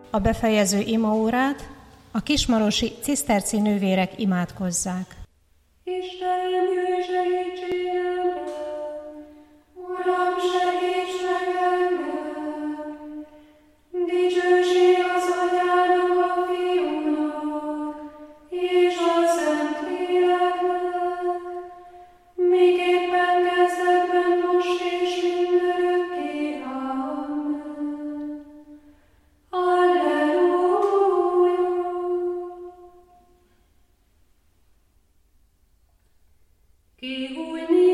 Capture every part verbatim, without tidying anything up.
a befejező imaórát a kismarosi ciszterci nővérek imádkozzák. Istenem, jöjj segítségemre! Uram, segíts meg engem! Dicsőség az Atyának, a Fiúnak, és a Szentléleknek, miképpen kezdetben, most és mindörökké. Amen. Alleluja! Kihújni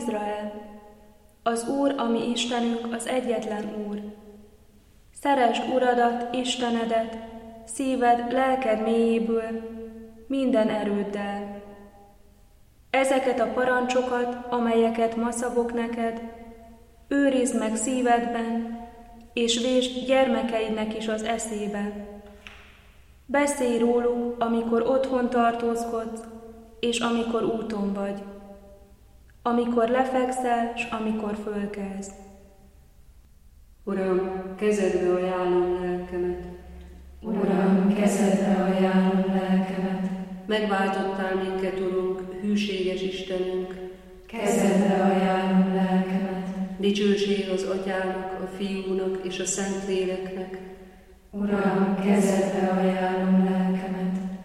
Izrael! Az Úr, a mi Istenünk, az egyetlen Úr. Szeresd Uradat, Istenedet, szíved, lelked mélyéből, minden erőddel. Ezeket a parancsokat, amelyeket ma szabok neked, őrizd meg szívedben, és vésd gyermekeidnek is az eszébe. Beszélj róluk, amikor otthon tartózkodsz, és amikor úton vagy, amikor lefekszel, s amikor fölkelsz. Uram, kezedbe ajánlom lelkemet. Uram, kezedbe ajánlom lelkemet. Megváltottál minket, Urunk, hűséges Istenünk. Kezedbe ajánlom lelkemet. Dicsőség az Atyának, a Fiúnak és a Szentléleknek. Uram, kezedbe ajánlom lelkemet.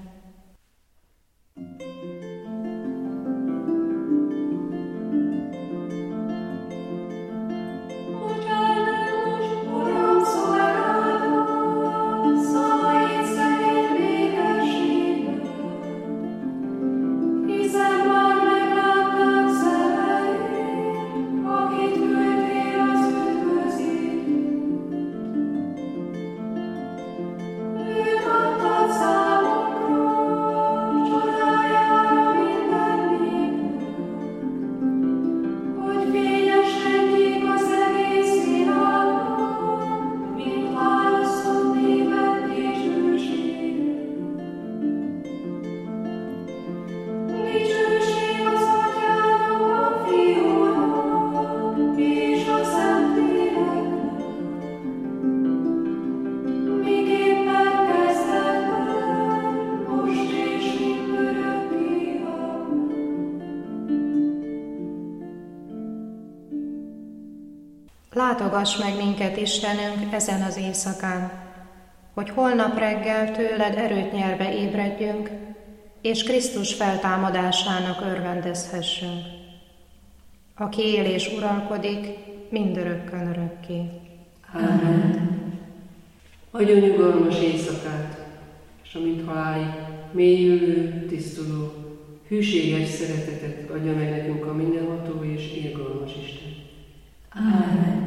Látogass meg minket, Istenünk, ezen az éjszakán, hogy holnap reggel tőled erőt nyerve ébredjünk, és Krisztus feltámadásának örvendezhessünk, aki él és uralkodik mindörökkön örökké. Amen. Adjon nyugalmas éjszakát, és amint halálig mélyülő, tisztuló, hűséges szeretetet adja meg nekünk a mindenható és irgalmas Isten. Amen.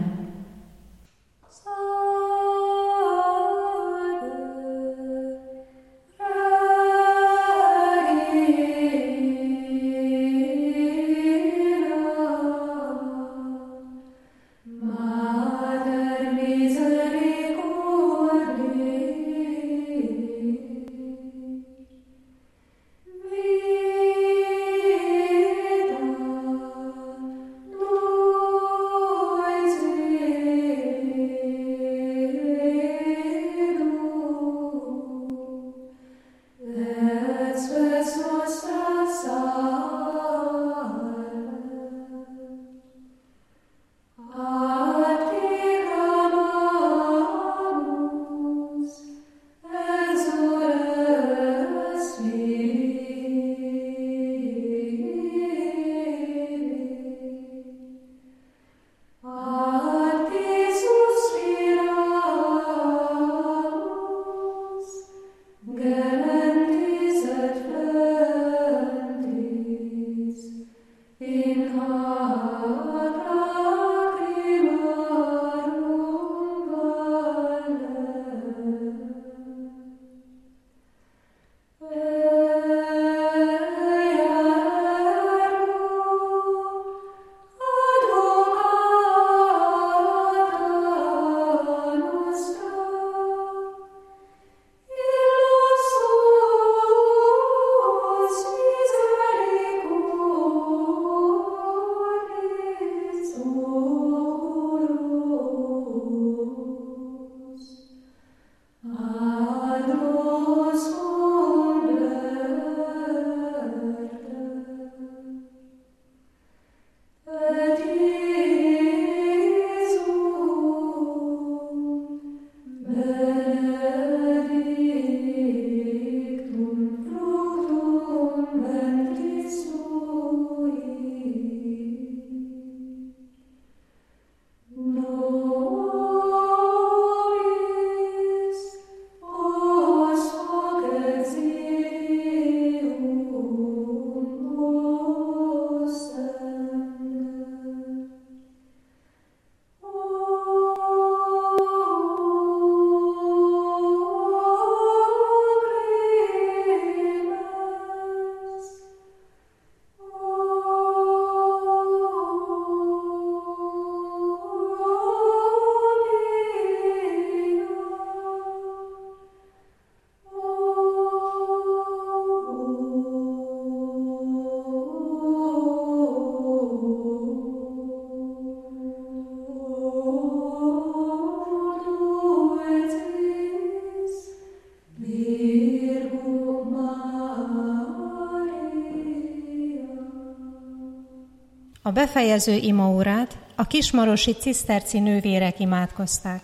A befejező imaórát a kismarosi ciszterci nővérek imádkozták.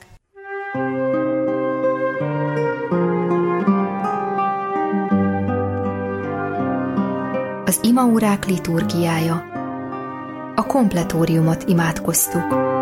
Az imaórák liturgiája. A kompletóriumot imádkoztuk.